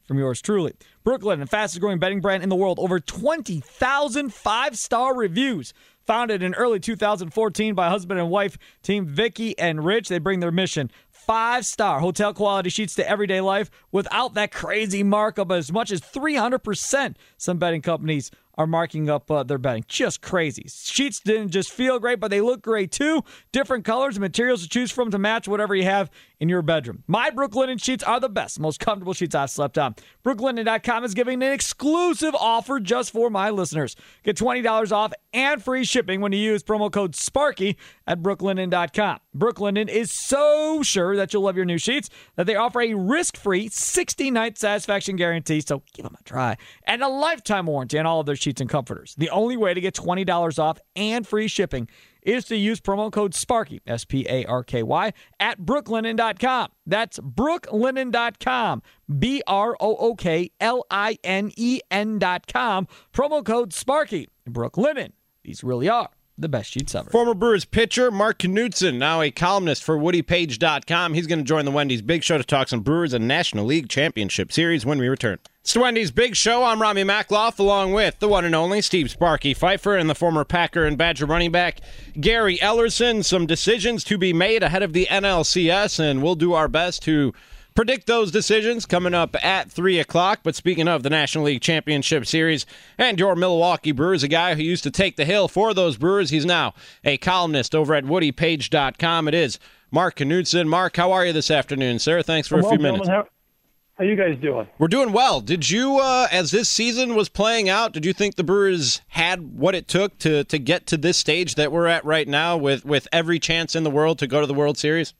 from yours truly. Brooklinen, the fastest growing betting brand in the world. Over twenty thousand five-star reviews. Founded in early two thousand fourteen by husband and wife team Vicky and Rich. They bring their mission, five-star hotel quality sheets to everyday life without that crazy markup of as much as three hundred percent. Some betting companies are marking up uh, their betting. Just crazy. Sheets didn't just feel great, but they look great too. Different colors and materials to choose from to match whatever you have in your bedroom. My Brooklinen sheets are the best, most comfortable sheets I've slept on. Brooklinen dot com is giving an exclusive offer just for my listeners. Get twenty dollars off and free shipping when you use promo code Sparky at Brooklinen dot com. Brooklinen is so sure that you'll love your new sheets that they offer a risk-free sixty-night satisfaction guarantee, so give them a try, and a lifetime warranty on all of their sheets and comforters. The only way to get twenty dollars off and free shipping is to use promo code Sparky, S P A R K Y, at Brooklinen dot com. That's Brooklinen dot com, B R O O K L I N E N dot com. Promo code Sparky. Brooklinen. These really are the best sheets ever. Former Brewers pitcher Mark Knudsen, now a columnist for Woody Page dot com. He's going to join the Wendy's Big Show to talk some Brewers and National League Championship Series when we return. It's the Wendy's Big Show. I'm Rami Makloff, along with the one and only Steve Sparky Pfeiffer and the former Packer and Badger running back Gary Ellerson. Some decisions to be made ahead of the N L C S, and we'll do our best to predict those decisions coming up at three o'clock. But speaking of the National League Championship Series and your Milwaukee Brewers, a guy who used to take the hill for those Brewers, he's now a columnist over at Woody Page dot com. It is Mark Knudsen. Mark, how are you this afternoon, sir? Thanks for well, a few minutes. How, how you guys doing? We're doing well. Did you, uh, as this season was playing out, did you think the Brewers had what it took to, to get to this stage that we're at right now with, with every chance in the world to go to the World Series?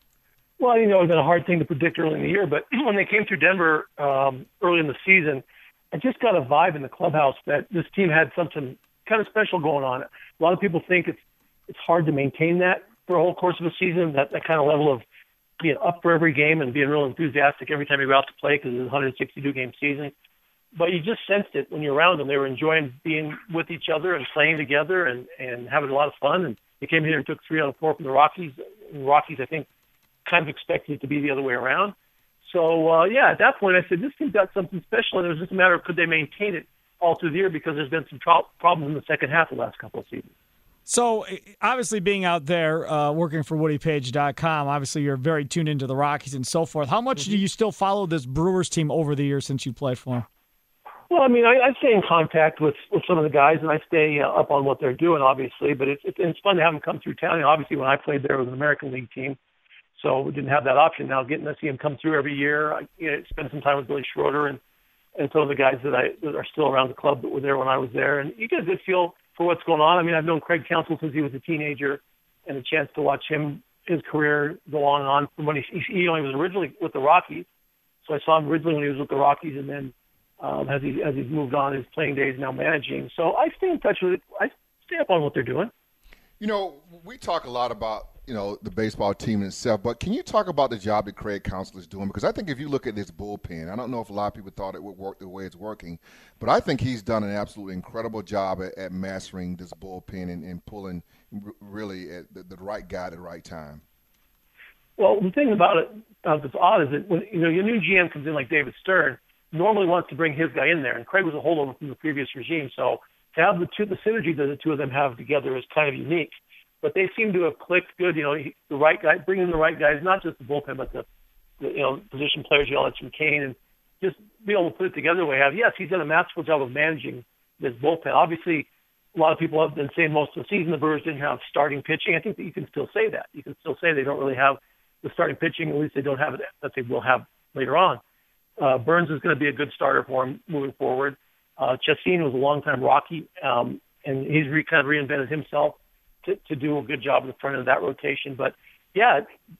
Well, you know, it was a hard thing to predict early in the year, but when they came through Denver um, early in the season, I just got a vibe in the clubhouse that this team had something kind of special going on. A lot of people think it's it's hard to maintain that for a whole course of a season, that, that kind of level of being up for every game and being real enthusiastic every time you go out to play because it's a one hundred sixty-two game season. But you just sensed it when you're around them. They were enjoying being with each other and playing together and, and having a lot of fun. And they came here and took three out of four from the Rockies. And the Rockies, I think, kind of expected it to be the other way around. So, uh, yeah, at that point I said, this team's got something special, and it was just a matter of could they maintain it all through the year because there's been some tro- problems in the second half of the last couple of seasons. So, obviously, being out there uh, working for Woody Page dot com, obviously you're very tuned into the Rockies and so forth. How much mm-hmm. do you still follow this Brewers team over the years since you played for them? Well, I mean, I, I stay in contact with, with some of the guys, and I stay uh, up on what they're doing, obviously. But it's, it's, it's fun to have them come through town. You know, obviously, when I played there, it was an American League team, so we didn't have that option. Now, getting to see them come through every year, I you know, spend some time with Billy Schroeder and, and some of the guys that, I, that are still around the club that were there when I was there. And you get a good feel for what's going on. I mean, I've known Craig Counsell since he was a teenager, and a chance to watch him, his career go on and on from when he, he only was originally with the Rockies. So I saw him originally when he was with the Rockies, and then um, as he as he's moved on his playing days, now managing. So I stay in touch with it. I stay up on what they're doing. You know, we talk a lot about, you know, the baseball team itself, but can you talk about the job that Craig Counsell is doing? Because I think if you look at this bullpen, I don't know if a lot of people thought it would work the way it's working, but I think he's done an absolutely incredible job at, at mastering this bullpen and, and pulling really at the, the right guy at the right time. Well, the thing about it uh, that's odd is that when you know your new G M comes in like David Stern, normally wants to bring his guy in there, and Craig was a holdover from the previous regime, so to have the two, the synergy that the two of them have together is kind of unique. But they seem to have clicked good. You know, he, the right guy, bringing the right guys, not just the bullpen, but the, the you know position players, you know, like McCain, and just be able to put it together the way they have. Yes, he's done a masterful job of managing this bullpen. Obviously, a lot of people have been saying most of the season the Brewers didn't have starting pitching. I think that you can still say that. You can still say they don't really have the starting pitching. At least they don't have it that they will have later on. Uh, Burns is going to be a good starter for him moving forward. Uh, Chacin was a long-time Rocky, um, and he's re- kind of reinvented himself to, to do a good job in the front of that rotation. But, yeah,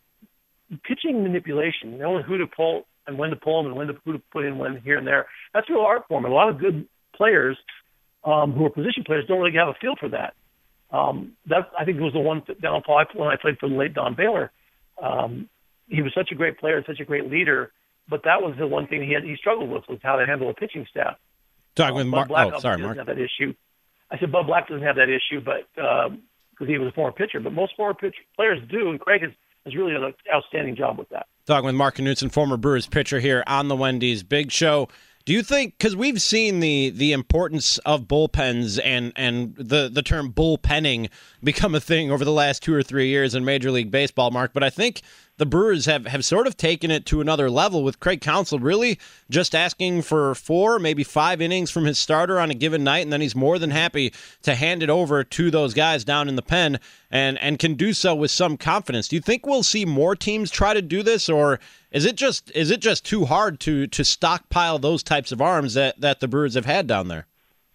pitching manipulation, knowing who to pull and when to pull them and when to, who to put in when here and there, that's real art form. And a lot of good players um, who are position players don't really have a feel for that. Um, that I think was the one downfall when I played for the late Don Baylor. Um, he was such a great player, such a great leader, but that was the one thing he had, he struggled with, was how to handle a pitching staff. Talking with Mark. Black oh, sorry, doesn't Mark. have that issue. I said Bud Black doesn't have that issue, but because um, he was a former pitcher. But most former pitch players do, and Craig has has really done an outstanding job with that. Talking with Mark Knutson, former Brewers pitcher, here on the Wendy's Big Show. Do you think, because we've seen the the importance of bullpens and, and the, the term bullpenning become a thing over the last two or three years in Major League Baseball, Mark, but I think the Brewers have, have sort of taken it to another level with Craig Counsell really just asking for four, maybe five innings from his starter on a given night, and then he's more than happy to hand it over to those guys down in the pen and, and can do so with some confidence. Do you think we'll see more teams try to do this, or is it just is it just too hard to to stockpile those types of arms that, that the Brewers have had down there?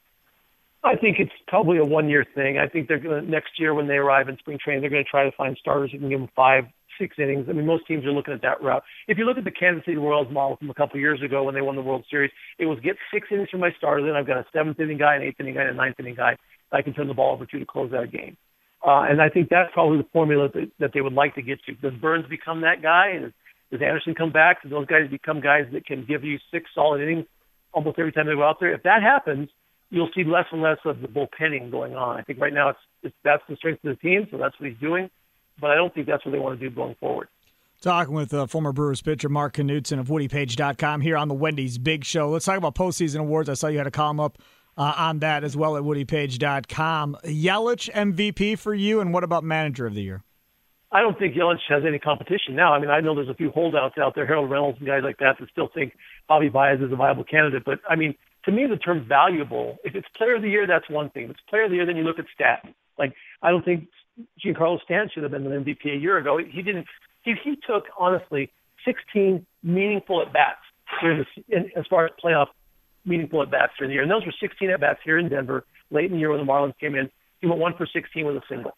I think it's probably a one-year thing. I think they're going to, next year when they arrive in spring training, they're going to try to find starters who can give them five, six innings. I mean, most teams are looking at that route. If you look at the Kansas City Royals model from a couple of years ago when they won the World Series, it was get six innings from my starter, then I've got a seventh-inning guy, an eighth-inning guy, and a ninth-inning guy that I can turn the ball over to to close out a game. Uh, and I think that's probably the formula that, that they would like to get to. Does Burns become that guy? And does Anderson come back? Do those guys become guys that can give you six solid innings almost every time they go out there? If that happens, you'll see less and less of the bullpenning going on. I think right now it's, it's that's the strength of the team, so that's what he's doing. But I don't think that's what they want to do going forward. Talking with uh, former Brewers pitcher Mark Knutson of Woody Page dot com here on the Wendy's Big Show. Let's talk about postseason awards. I saw you had a column up uh, on that as well at Woody Page dot com. Yelich M V P for you, and what about Manager of the Year? I don't think Yelich has any competition now. I mean, I know there's a few holdouts out there, Harold Reynolds and guys like that, that still think Javi Baez is a viable candidate. But, I mean, to me, the term valuable, if it's Player of the Year, that's one thing. If it's Player of the Year, then you look at stats. Like, I don't think Giancarlo Stanton should have been an M V P a year ago. He didn't. He, he took, honestly, sixteen meaningful at-bats during the, in, as far as playoff meaningful at-bats during the year. And those were sixteen at-bats here in Denver late in the year when the Marlins came in. He went one for sixteen with a single.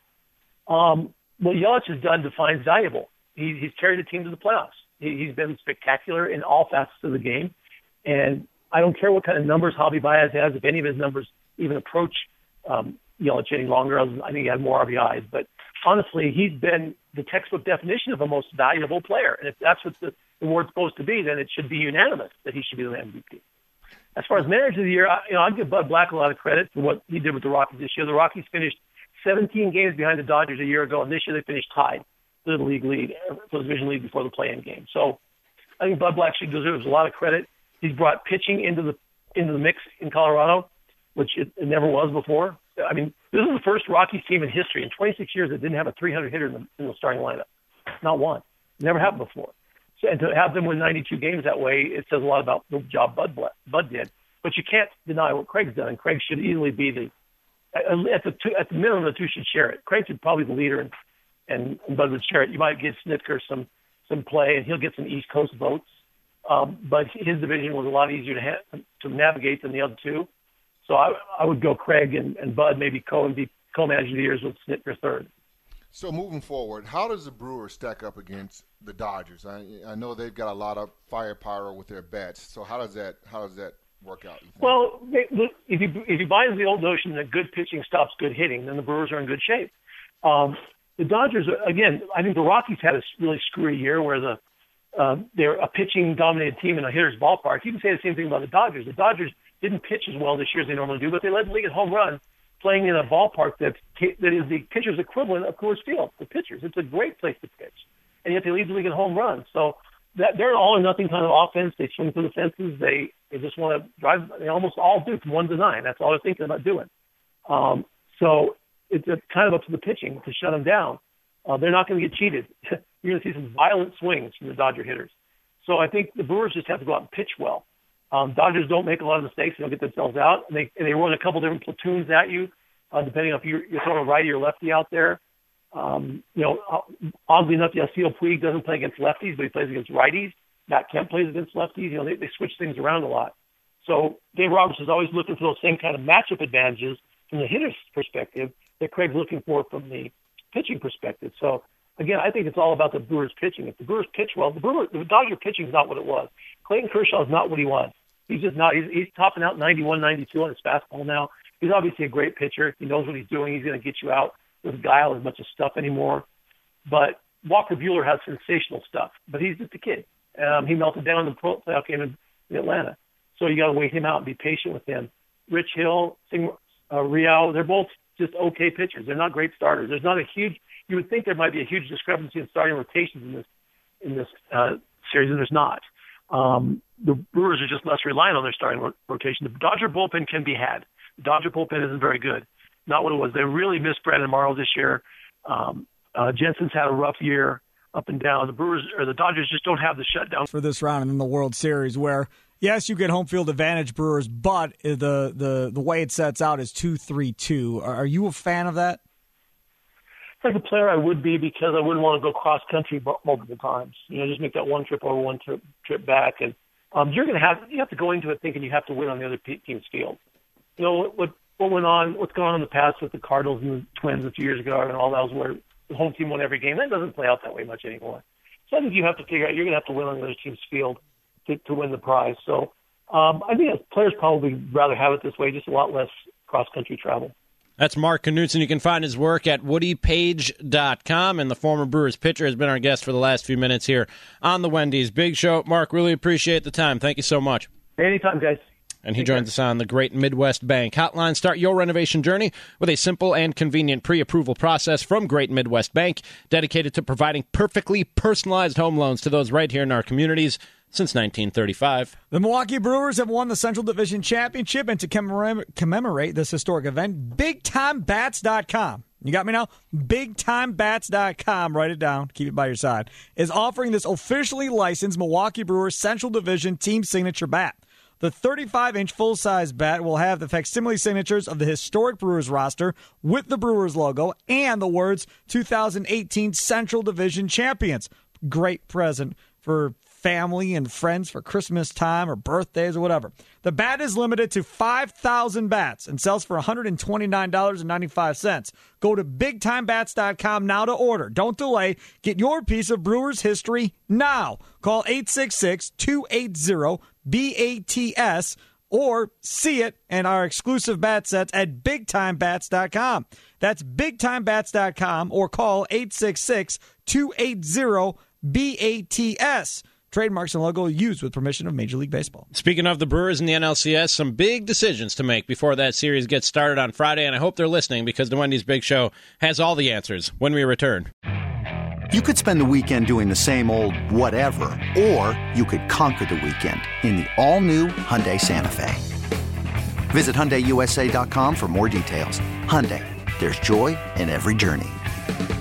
Um, what Yelich has done defines valuable. He, he's carried the team to the playoffs. He, he's been spectacular in all facets of the game. And I don't care what kind of numbers Javi Baez has, if any of his numbers even approach um, Yelich any longer. I think he had more R B Is. But honestly, he's been the textbook definition of a most valuable player. And if that's what the award's supposed to be, then it should be unanimous that he should be the M V P. As far as Manager of the Year, I, you know, I'd give Bud Black a lot of credit for what he did with the Rockies this year. The Rockies finished seventeen games behind the Dodgers a year ago, and this year they finished tied for the league lead, for the division lead before the play-in game. So I think Bud Black should deserve a lot of credit. He's brought pitching into the into the mix in Colorado, which it, it never was before. I mean, this is the first Rockies team in history in twenty-six years that didn't have a three hundred hitter in the, in the starting lineup. Not one. Never happened before. So, and to have them win ninety-two games that way, it says a lot about the job Bud Bud did. But you can't deny what Craig's done. And Craig should easily be the at the two, at the minimum the two should share it. Craig should probably be the leader, and, and, and Bud would share it. You might get Snitker some some play, and he'll get some East Coast votes. Um, but his division was a lot easier to ha- to navigate than the other two. So I, I would go Craig and, and Bud, maybe Co and be co-manager of the years with Snitker third. So moving forward, how does the Brewers stack up against the Dodgers? I, I know they've got a lot of firepower with their bats. So how does that how does that work out? You think? Well, if you if you buy into the old notion that good pitching stops good hitting, then the Brewers are in good shape. Um, the Dodgers, again, I think the Rockies had a really screwy year where the uh, they're a pitching-dominated team in a hitter's ballpark. You can say the same thing about the Dodgers. The Dodgers didn't pitch as well this year as they normally do, but they led the league in home runs playing in a ballpark that that is the pitcher's equivalent of Coors Field. The pitchers, it's a great place to pitch, and yet they lead the league in home runs. So that they're an all-or-nothing kind of offense. They swing for the fences. They they just want to drive. They almost all do from one to nine. That's all they're thinking about doing. Um, so it's, it's kind of up to the pitching to shut them down. Uh, they're not going to get cheated. You're going to see some violent swings from the Dodger hitters. So I think the Brewers just have to go out and pitch well. Um, Dodgers don't make a lot of mistakes. They don't get themselves out. And they, and they run a couple different platoons at you, uh, depending on if you're, you're throwing a righty or lefty out there. Um, you know, oddly enough, Yasiel Puig doesn't play against lefties, but he plays against righties. Matt Kemp plays against lefties. You know, they, they switch things around a lot. So Dave Roberts is always looking for those same kind of matchup advantages from the hitter's perspective that Craig's looking for from the pitching perspective. So, again, I think it's all about the Brewers pitching. If the Brewers pitch well, the Brewers, the Dodger pitching is not what it was. Clayton Kershaw is not what he was. He's just not. He's, he's topping out ninety-one, ninety-two on his fastball now. He's obviously a great pitcher. He knows what he's doing. He's going to get you out with guile as much as stuff anymore. But Walker Buehler has sensational stuff, but he's just a kid. Um, he melted down in the playoff game in, in Atlanta. So you got to wait him out and be patient with him. Rich Hill, Sing, uh, Rial, they're both just okay pitchers. They're not great starters. There's not a huge you would think there might be a huge discrepancy in starting rotations in this in this uh, series, and there's not. Um, the Brewers are just less reliant on their starting ro- rotation. The Dodger bullpen can be had. The Dodger bullpen isn't very good. Not what it was. They really missed Brandon Morrow this year. Um, uh, Jensen's had a rough year up and down. The Brewers or the Dodgers just don't have the shutdown for this round and in the World Series, where yes, you get home field advantage, Brewers, but the the the way it sets out is two three two. Are you a fan of that? It's like a player I would be, because I wouldn't want to go cross country multiple times. You know, just make that one trip over, one trip trip back, and um, you're going to have you have to go into it thinking you have to win on the other team's field. You know what what, what went on, what's gone on in the past with the Cardinals and the Twins a few years ago, and all that was where the home team won every game. That doesn't play out that way much anymore. So I think you have to figure out you're going to have to win on the other team's field to, to win the prize. So um, I think players probably rather have it this way, just a lot less cross country travel. That's Mark Knudsen. You can find his work at woody page dot com, and the former Brewers pitcher has been our guest for the last few minutes here on the Wendy's Big Show. Mark, really appreciate the time. Thank you so much. Anytime, guys. And he joins us on the Great Midwest Bank Hotline. Start your renovation journey with a simple and convenient pre-approval process from Great Midwest Bank, dedicated to providing perfectly personalized home loans to those right here in our communities since nineteen thirty-five. The Milwaukee Brewers have won the Central Division Championship, and to commemorate, commemorate this historic event, big time bats dot com. You got me now? big time bats dot com. Write it down. Keep it by your side. Is offering this officially licensed Milwaukee Brewers Central Division team signature bat. The thirty-five inch full-size bat will have the facsimile signatures of the historic Brewers roster with the Brewers logo and the words two thousand eighteen Central Division Champions. Great present for family and friends for Christmas time or birthdays or whatever. The bat is limited to five thousand bats and sells for one hundred twenty-nine dollars and ninety-five cents. Go to big time bats dot com now to order. Don't delay. Get your piece of Brewers history now. Call eight six six, two eight zero, B A T S or see it in our exclusive bat sets at big time bats dot com. That's big time bats dot com or call eight six six, two eight zero, B A T S. Trademarks and logo used with permission of Major League Baseball. Speaking of the Brewers and the N L C S, some big decisions to make before that series gets started on Friday, and I hope they're listening because the Wendy's Big Show has all the answers when we return. You could spend the weekend doing the same old whatever, or you could conquer the weekend in the all-new Hyundai Santa Fe. Visit Hyundai U S A dot com for more details. Hyundai, there's joy in every journey.